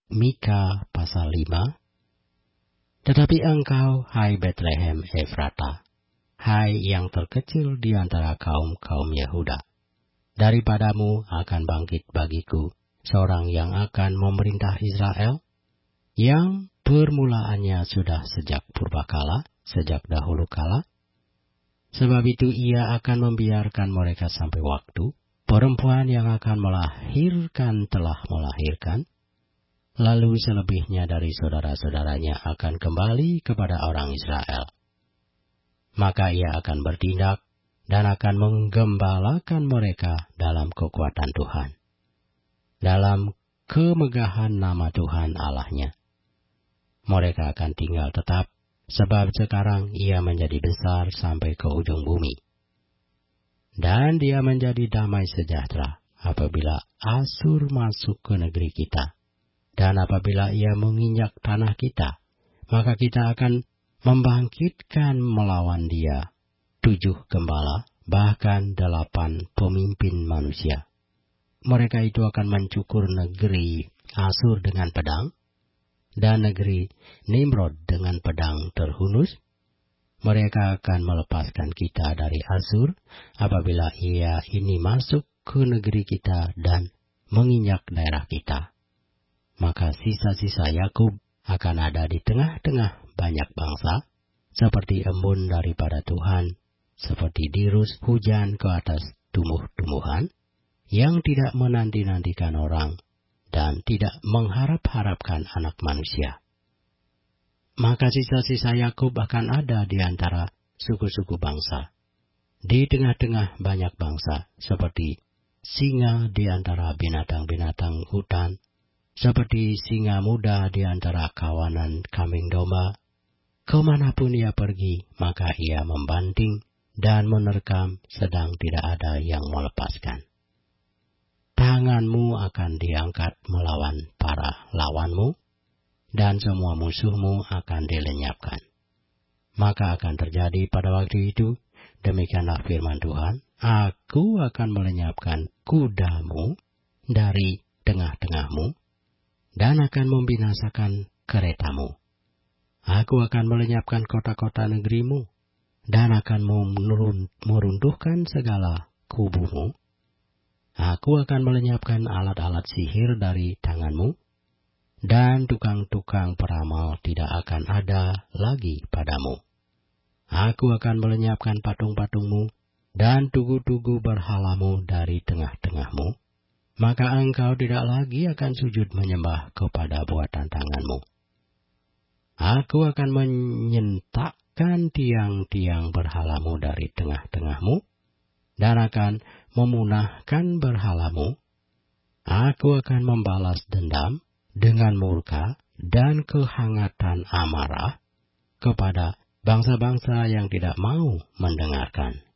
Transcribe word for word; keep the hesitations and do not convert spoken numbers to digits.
Mika pasal lima. Tetapi engkau, hai Betlehem Efrata, hai yang terkecil di antara kaum-kaum Yehuda, daripadamu akan bangkit bagiku seorang yang akan memerintah Israel, yang permulaannya sudah sejak purbakala, sejak dahulu kala. Sebab itu ia akan membiarkan mereka sampai waktu perempuan yang akan melahirkan telah melahirkan, lalu selebihnya dari saudara-saudaranya akan kembali kepada orang Israel. Maka ia akan bertindak dan akan menggembalakan mereka dalam kekuatan Tuhan, dalam kemegahan nama Tuhan Allahnya. Mereka akan tinggal tetap, sebab sekarang ia menjadi besar sampai ke ujung bumi. Dan dia menjadi damai sejahtera apabila Asur masuk ke negeri kita. Dan apabila ia menginjak tanah kita, maka kita akan membangkitkan melawan dia tujuh gembala, bahkan delapan pemimpin manusia. Mereka itu akan mencukur negeri Asur dengan pedang, dan negeri Nimrod dengan pedang terhunus. Mereka akan melepaskan kita dari Asur apabila ia ini masuk ke negeri kita dan menginjak daerah kita. Maka sisa-sisa Yakub akan ada di tengah-tengah banyak bangsa, seperti embun daripada Tuhan, seperti dirus hujan ke atas tumbuh-tumbuhan, yang tidak menanti-nantikan orang, dan tidak mengharap-harapkan anak manusia. Maka sisa-sisa Yakub akan ada di antara suku-suku bangsa, di tengah-tengah banyak bangsa, seperti singa di antara binatang-binatang hutan, seperti singa muda di antara kawanan kambing domba. Kemanapun ia pergi, maka ia membanting dan menerkam, sedang tidak ada yang melepaskan. Tanganmu akan diangkat melawan para lawanmu, dan semua musuhmu akan dilenyapkan. Maka akan terjadi pada waktu itu, demikianlah firman Tuhan, Aku akan melenyapkan kudamu dari tengah-tengahmu, dan akan membinasakan keretamu. Aku akan melenyapkan kota-kota negerimu, dan akan meruntuhkan segala kubumu. Aku akan melenyapkan alat-alat sihir dari tanganmu, dan tukang-tukang peramal tidak akan ada lagi padamu. Aku akan melenyapkan patung-patungmu dan tugu-tugu berhalamu dari tengah-tengahmu. Maka engkau tidak lagi akan sujud menyembah kepada buatan tanganmu. Aku akan menyentakkan tiang-tiang berhalamu dari tengah-tengahmu, dan akan memunahkan berhalamu. Aku akan membalas dendam dengan murka dan kehangatan amarah kepada bangsa-bangsa yang tidak mau mendengarkan.